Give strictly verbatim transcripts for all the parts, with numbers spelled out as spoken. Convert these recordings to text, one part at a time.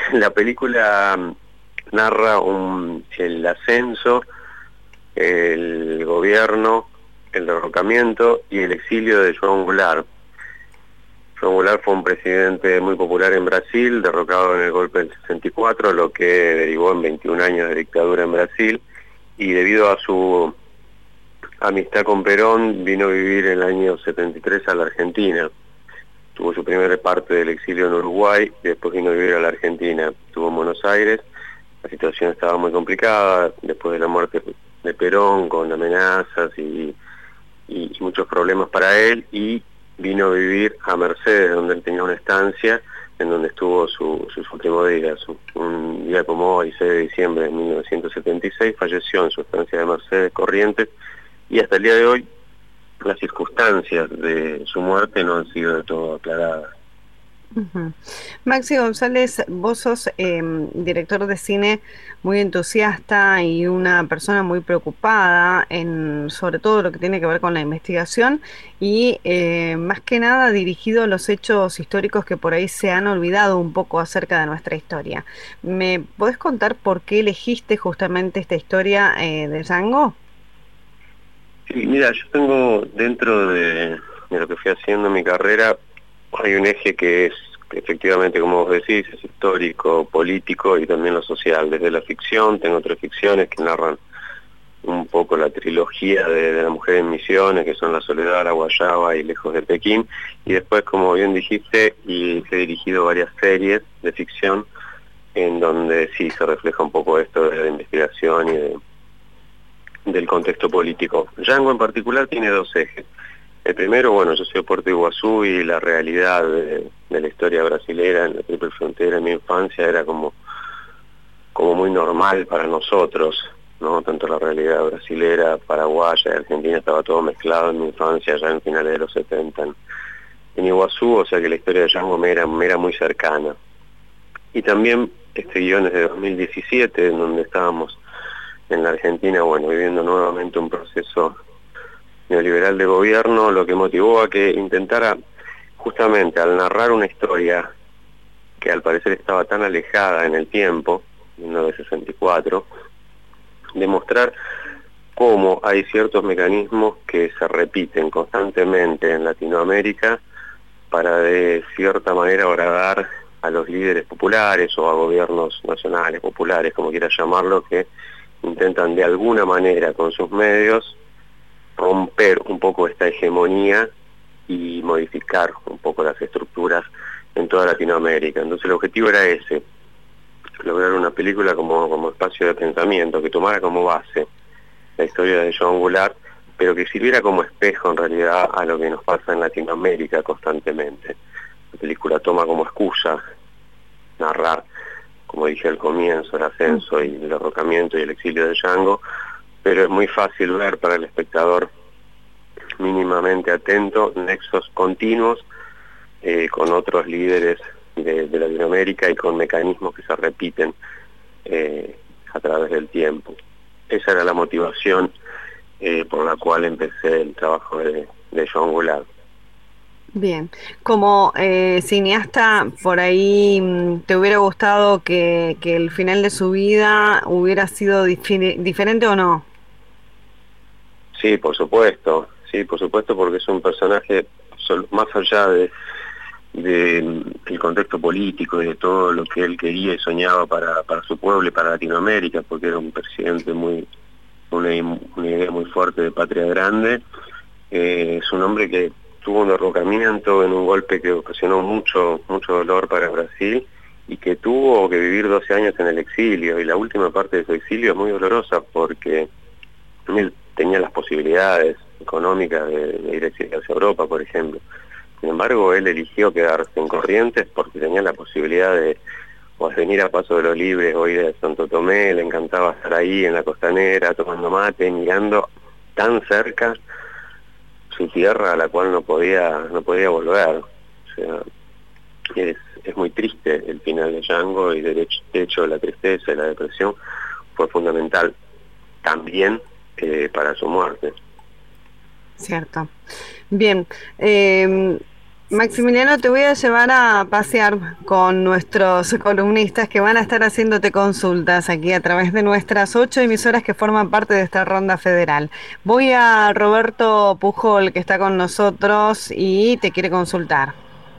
la película narra un, el ascenso, el gobierno, el derrocamiento y el exilio de João Goulart. João Goulart fue un presidente muy popular en Brasil, derrocado en el golpe del sesenta y cuatro, lo que derivó en veintiún años de dictadura en Brasil, y debido a su amistad con Perón vino a vivir en el año setenta y tres a la Argentina. Tuvo su primera parte del exilio en Uruguay y después vino a vivir a la Argentina. Estuvo en Buenos Aires, la situación estaba muy complicada después de la muerte de Perón, con amenazas y, y, y muchos problemas para él, y vino a vivir a Mercedes, donde él tenía una estancia, en donde estuvo su, sus últimos días. Un día como hoy, seis de diciembre de mil novecientos setenta y seis, falleció en su estancia de Mercedes, Corrientes, y hasta el día de hoy las circunstancias de su muerte no han sido de todo aclaradas. Uh-huh. Maxi González, vos sos eh, director de cine muy entusiasta y una persona muy preocupada en sobre todo lo que tiene que ver con la investigación y eh, más que nada dirigido a los hechos históricos que por ahí se han olvidado un poco acerca de nuestra historia. ¿Me podés contar por qué elegiste justamente esta historia eh, de Django? Sí, mira, yo tengo dentro de, de lo que fui haciendo en mi carrera, hay un eje que es, que efectivamente, como vos decís, es histórico, político y también lo social. Desde la ficción, tengo tres ficciones que narran un poco la trilogía de, de la mujer en misiones, que son La Soledad, La Guayaba y Lejos de Pekín. Y después, como bien dijiste, y he dirigido varias series de ficción en donde sí se refleja un poco esto de la investigación y de, del contexto político. Django en particular tiene dos ejes. El primero, bueno, yo soy de Puerto Iguazú y la realidad de, de la historia brasilera en la triple frontera en mi infancia era como, como muy normal para nosotros, ¿no? Tanto la realidad brasilera, paraguaya y argentina estaba todo mezclado en mi infancia, ya en finales de los setenta en, en Iguazú, o sea que la historia de Django me era, me era muy cercana. Y también este guión es de dos mil diecisiete, en donde estábamos en la Argentina, bueno, viviendo nuevamente un proceso neoliberal de gobierno, lo que motivó a que intentara, justamente al narrar una historia que al parecer estaba tan alejada en el tiempo, mil novecientos sesenta y cuatro, demostrar cómo hay ciertos mecanismos que se repiten constantemente en Latinoamérica para de cierta manera agradar a los líderes populares o a gobiernos nacionales, populares, como quieras llamarlo, que intentan de alguna manera con sus medios romper un poco esta hegemonía y modificar un poco las estructuras en toda Latinoamérica. Entonces el objetivo era ese, lograr una película como, como espacio de pensamiento, que tomara como base la historia de João Goulart, pero que sirviera como espejo en realidad a lo que nos pasa en Latinoamérica constantemente. La película toma como excusa narrar, como dije al comienzo, el ascenso y el derrocamiento y el exilio de Django, pero es muy fácil ver para el espectador mínimamente atento nexos continuos eh, con otros líderes de, de Latinoamérica y con mecanismos que se repiten eh, a través del tiempo. Esa era la motivación eh, por la cual empecé el trabajo de, de João Goulart. Bien, como eh, cineasta, por ahí mm, te hubiera gustado que, que el final de su vida hubiera sido difi- diferente o no. Sí, por supuesto, sí, por supuesto, porque es un personaje más allá de, de el contexto político y de todo lo que él quería y soñaba para, para su pueblo y para Latinoamérica, porque era un presidente muy, una, una idea muy fuerte de patria grande. Eh, es un hombre que tuvo un derrocamiento en un golpe que ocasionó mucho, mucho dolor para Brasil y que tuvo que vivir doce años en el exilio, y la última parte de su exilio es muy dolorosa porque él tenía las posibilidades económicas de, de ir hacia Europa, por ejemplo. Sin embargo, él eligió quedarse en Corrientes porque tenía la posibilidad de o venir a Paso de los Libres o ir a Santo Tomé. Le encantaba estar ahí en la costanera tomando mate, mirando tan cerca su tierra a la cual no podía no podía volver. O sea, es, es muy triste el final de Django, y de hecho, de hecho la tristeza y la depresión fue fundamental también eh, para su muerte. Cierto. Bien, eh, Maximiliano, te voy a llevar a pasear con nuestros columnistas que van a estar haciéndote consultas aquí a través de nuestras ocho emisoras que forman parte de esta ronda federal. Voy a Roberto Pujol, que está con nosotros y te quiere consultar.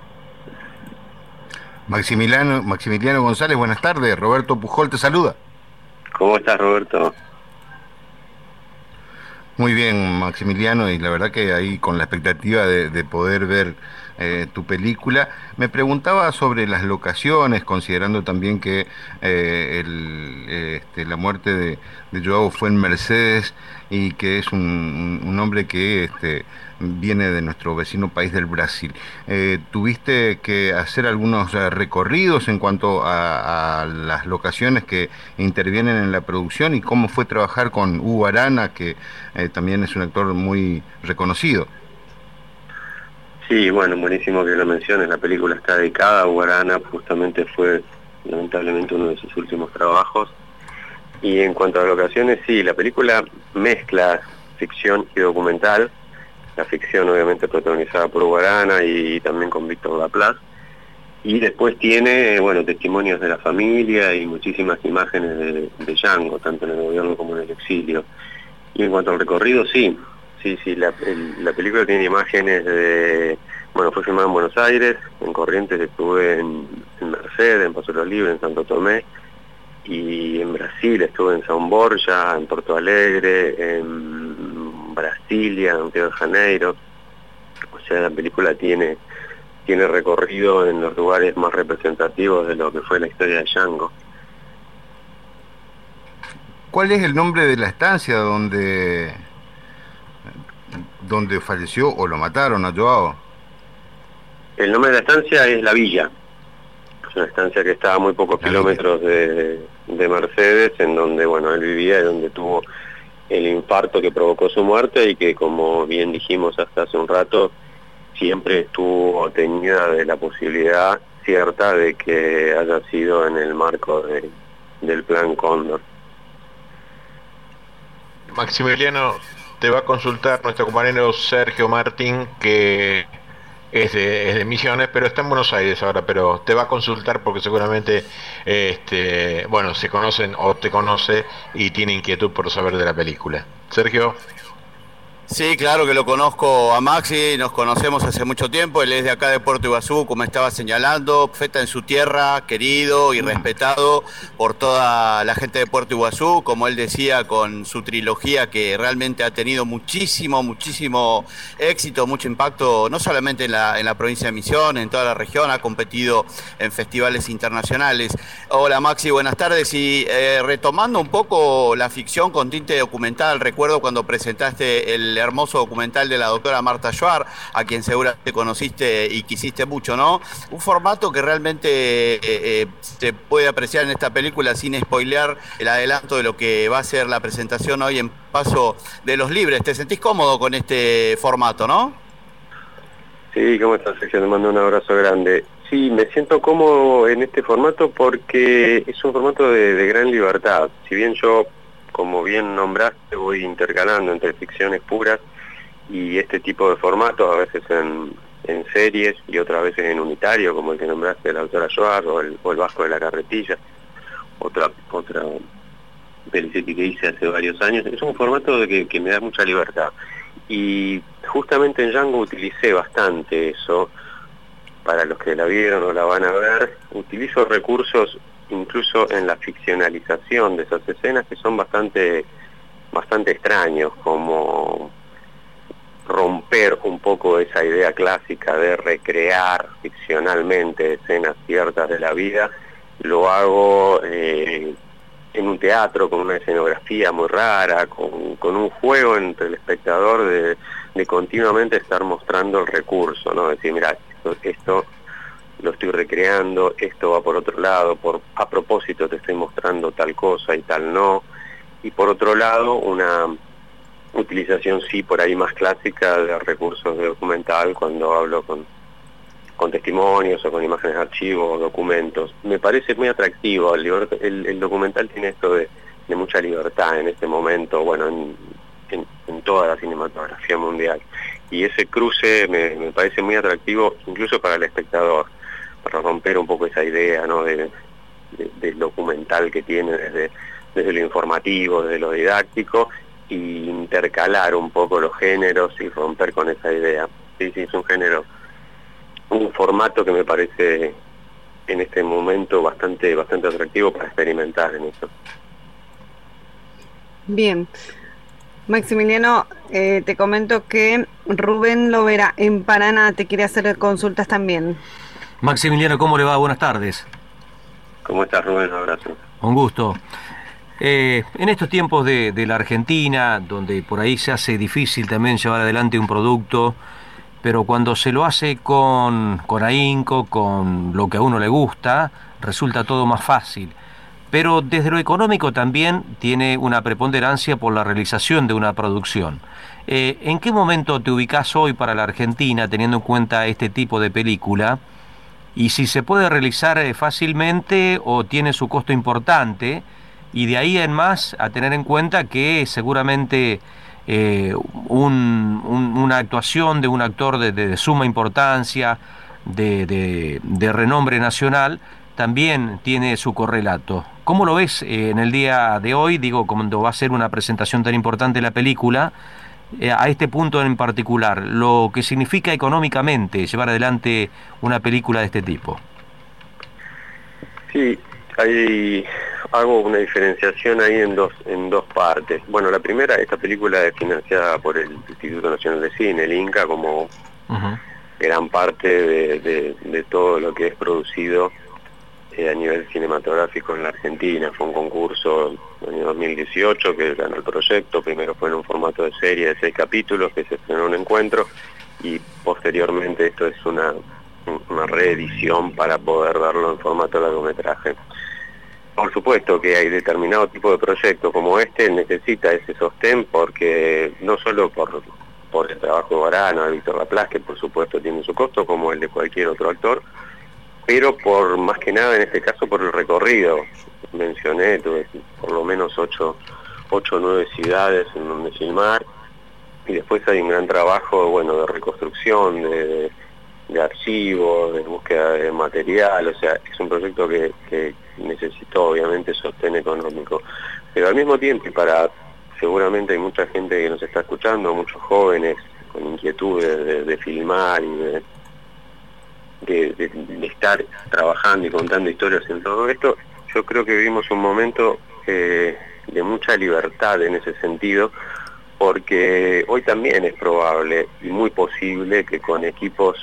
Maximiliano, Maximiliano González, buenas tardes. Roberto Pujol te saluda. ¿Cómo estás, Roberto? Muy bien, Maximiliano, y la verdad que ahí con la expectativa de, de poder ver eh, tu película, me preguntaba sobre las locaciones, considerando también que eh, el, eh, este, la muerte de, de Joao fue en Mercedes y que es un, un, un hombre que este, viene de nuestro vecino país del Brasil. Eh, ¿Tuviste que hacer algunos eh, recorridos en cuanto a, a las locaciones que intervienen en la producción y cómo fue trabajar con Hugo Arana, que eh, también es un actor muy reconocido? Sí, bueno, buenísimo que lo menciones. La película está dedicada a Hugo Arana, justamente fue lamentablemente uno de sus últimos trabajos. Y en cuanto a locaciones, sí, la película mezcla ficción y documental. La ficción obviamente protagonizada por Hugo Arana y también con Víctor Laplace. Y después tiene, bueno, testimonios de la familia y muchísimas imágenes de, de Django, tanto en el gobierno como en el exilio. Y en cuanto al recorrido, sí, sí, sí, la, el, la película tiene imágenes de, bueno, fue filmada en Buenos Aires, en Corrientes estuve en, en Mercedes, en Paso de los Libres, en Santo Tomé, y en Brasil estuve en São Borja, en Porto Alegre, en Brasilia, en Río de Janeiro. O sea, la película tiene, tiene recorrido en los lugares más representativos de lo que fue la historia de Django. ¿Cuál es el nombre de la estancia donde, donde falleció o lo mataron a Joao? El nombre de la estancia es La Villa. Es una estancia que está a muy pocos La kilómetros de, de Mercedes, en donde, bueno, él vivía y donde tuvo el infarto que provocó su muerte y que, como bien dijimos hasta hace un rato, siempre estuvo teñida de la posibilidad cierta de que haya sido en el marco de, del Plan Cóndor. Maximiliano, te va a consultar nuestro compañero Sergio Martín, que es de, es de Misiones, pero está en Buenos Aires ahora, pero te va a consultar porque seguramente, este, bueno, se conocen o te conoce y tiene inquietud por saber de la película. Sergio. Sí, claro que lo conozco a Maxi, nos conocemos hace mucho tiempo, él es de acá de Puerto Iguazú, como estaba señalando, feta en su tierra, querido y respetado por toda la gente de Puerto Iguazú, como él decía, con su trilogía que realmente ha tenido muchísimo, muchísimo éxito, mucho impacto, no solamente en la, en la provincia de Misiones, en toda la región, ha competido en festivales internacionales. Hola Maxi, buenas tardes, y eh, retomando un poco la ficción con tinte documental, recuerdo cuando presentaste el hermoso documental de la doctora Marta Schwarz, a quien seguramente conociste y quisiste mucho, ¿no? Un formato que realmente eh, eh, se puede apreciar en esta película sin spoilear el adelanto de lo que va a ser la presentación hoy en Paso de los Libres. ¿Te sentís cómodo con este formato, no? Sí, ¿cómo estás, Sergio? Te mando un abrazo grande. Sí, me siento cómodo en este formato porque es un formato de, de gran libertad. Si bien yo, como bien nombraste, voy intercalando entre ficciones puras y este tipo de formatos, a veces en, en series y otras veces en unitario, como el que nombraste, la autora Schwarz o el, o el Vasco de la Carretilla, otra otra peli que hice hace varios años. Es un formato de que, que me da mucha libertad. Y justamente en Django utilicé bastante eso. Para los que la vieron o la van a ver, utilizo recursos incluso en la ficcionalización de esas escenas que son bastante bastante extraños, como romper un poco esa idea clásica de recrear ficcionalmente escenas ciertas de la vida. Lo hago eh, en un teatro con una escenografía muy rara, con, con un juego entre el espectador de, de continuamente estar mostrando el recurso, ¿no? Decir, mira, esto, esto lo estoy recreando, esto va por otro lado, por a propósito te estoy mostrando tal cosa y tal no. Y por otro lado, una utilización sí por ahí más clásica de recursos de documental cuando hablo con, con testimonios o con imágenes de archivo o documentos. Me parece muy atractivo, el, el, el documental tiene esto de, de mucha libertad en este momento, bueno, en, en, en toda la cinematografía mundial. y ese cruce me, me parece muy atractivo incluso para el espectador, para romper un poco esa idea, ¿no?, de, de, del documental que tiene desde, desde lo informativo, desde lo didáctico, y intercalar un poco los géneros y romper con esa idea. Sí, sí, es un género, un formato que me parece en este momento bastante bastante atractivo para experimentar en eso. Bien. Maximiliano, eh, te comento que Rubén Lovera en Paraná te quiere hacer consultas también. Maximiliano, ¿cómo le va? Buenas tardes. ¿Cómo estás, Rubén? Un abrazo. Un gusto. Eh, en estos tiempos de, de la Argentina, donde por ahí se hace difícil también llevar adelante un producto, pero cuando se lo hace con, con ahínco, con lo que a uno le gusta, resulta todo más fácil. Pero desde lo económico también tiene una preponderancia por la realización de una producción. Eh, ¿En qué momento te ubicás hoy para la Argentina, teniendo en cuenta este tipo de película? Y si se puede realizar eh, fácilmente o tiene su costo importante, y de ahí en más a tener en cuenta que seguramente eh, un, un, una actuación de un actor de, de, de suma importancia, de, de, de renombre nacional, también tiene su correlato. ¿Cómo lo ves eh, en el día de hoy, digo, cuando va a ser una presentación tan importante de la película, eh, a este punto en particular, lo que significa económicamente llevar adelante una película de este tipo? Sí, hay, hago una diferenciación ahí en dos, en dos partes. Bueno, la primera, esta película es financiada por el Instituto Nacional de Cine, el INCA, como uh-huh. gran parte de, de, de todo lo que es producido a nivel cinematográfico en la Argentina. Fue un concurso en el año dos mil dieciocho que ganó el proyecto. Primero fue en un formato de serie de seis capítulos que se estrenó en un encuentro, y posteriormente esto es una, una reedición para poder verlo en formato largometraje. Por supuesto que hay determinado tipo de proyecto como este necesita ese sostén, porque no solo por, por el trabajo de Varano, de Víctor Laplace, que por supuesto tiene su costo como el de cualquier otro actor, pero por más que nada en este caso por el recorrido. Mencioné, tuve por lo menos ocho o nueve ciudades en donde filmar, y después hay un gran trabajo, bueno, de reconstrucción, de, de, de archivo, de búsqueda de material. O sea, es un proyecto que, que necesitó obviamente sostén económico, pero al mismo tiempo, y para seguramente hay mucha gente que nos está escuchando, muchos jóvenes con inquietudes de, de filmar y de De, de, de estar trabajando y contando historias en todo esto, yo creo que vivimos un momento eh, de mucha libertad en ese sentido, porque hoy también es probable y muy posible que con equipos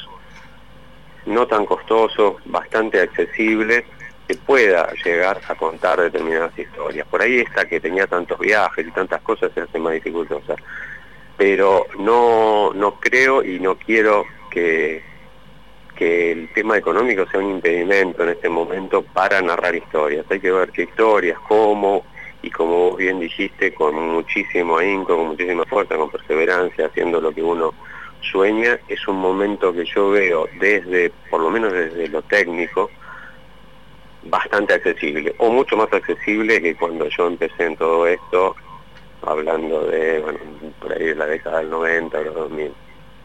no tan costosos, bastante accesibles, se pueda llegar a contar determinadas historias. Por ahí esta que tenía tantos viajes y tantas cosas se hace más dificultosa, pero no, no creo y no quiero que que el tema económico sea un impedimento en este momento para narrar historias. Hay que ver qué historias, cómo, y como vos bien dijiste, con muchísimo ahínco, con muchísima fuerza, con perseverancia, haciendo lo que uno sueña. Es un momento que yo veo desde, por lo menos desde lo técnico, bastante accesible, o mucho más accesible que cuando yo empecé en todo esto, hablando de, bueno, por ahí de la década del noventa o los dos mil.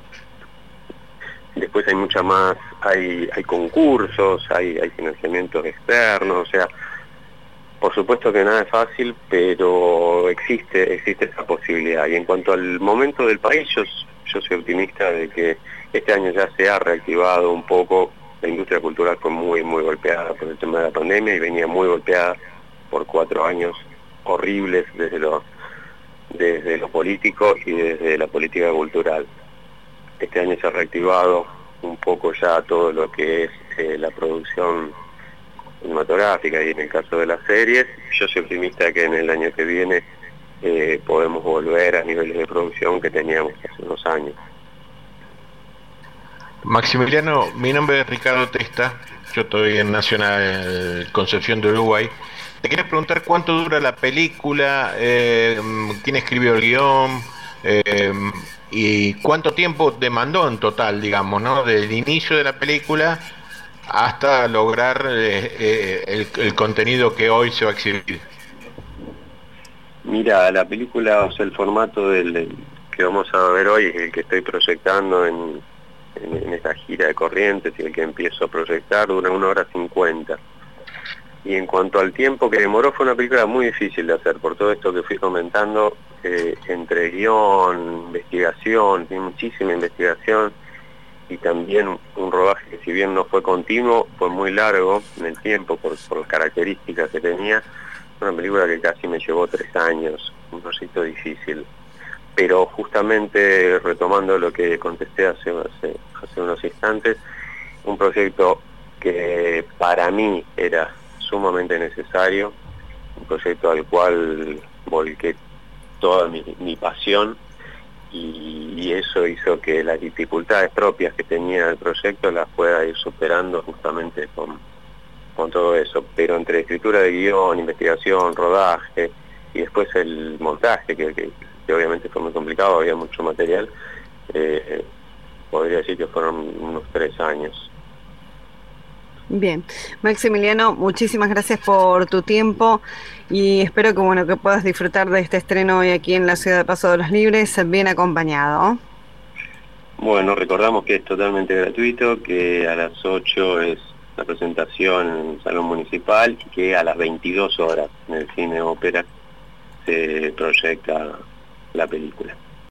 Después hay mucha más, hay, hay concursos, hay, hay financiamientos externos, o sea, por supuesto que nada es fácil, pero existe, existe esa posibilidad. Y en cuanto al momento del país, yo, yo soy optimista de que este año ya se ha reactivado un poco. La industria cultural fue muy, muy golpeada por el tema de la pandemia y venía muy golpeada por cuatro años horribles desde lo, desde lo político y desde la política cultural. Este año se ha reactivado un poco ya todo lo que es eh, la producción cinematográfica y en el caso de las series. Yo soy optimista que en el año que viene eh, podemos volver a niveles de producción que teníamos hace unos años. Maximiliano, mi nombre es Ricardo Testa, yo estoy en Nacional Concepción de Uruguay. Te quería preguntar cuánto dura la película, eh, quién escribió el guión, eh, y cuánto tiempo demandó en total, digamos, ¿no? Del inicio de la película hasta lograr eh, eh, el, el contenido que hoy se va a exhibir. Mira, la película, o sea, el formato del, del que vamos a ver hoy es el que estoy proyectando en, en, en esta gira de Corrientes, y el que empiezo a proyectar dura una hora cincuenta. Y en cuanto al tiempo que demoró, fue una película muy difícil de hacer, por todo esto que fui comentando, eh, entre guión, investigación, tiene muchísima investigación, y también un rodaje que, si bien no fue continuo, fue muy largo en el tiempo por, por las características que tenía. Una película que casi me llevó tres años, un proyecto difícil. Pero justamente retomando lo que contesté hace, hace, hace unos instantes, un proyecto que para mí era sumamente necesario, un proyecto al cual volqué toda mi, mi pasión, y, y eso hizo que las dificultades propias que tenía el proyecto las pueda ir superando justamente con, con todo eso. Pero entre escritura de guión, investigación, rodaje y después el montaje, que, que, que obviamente fue muy complicado, había mucho material, eh, podría decir que fueron unos tres años. Bien, Maximiliano, muchísimas gracias por tu tiempo, y espero que bueno que puedas disfrutar de este estreno hoy aquí en la ciudad de Paso de los Libres, bien acompañado. Bueno, recordamos que es totalmente gratuito, que a las ocho es la presentación en el Salón Municipal, y que a las veintidós horas en el Cine Ópera se proyecta la película.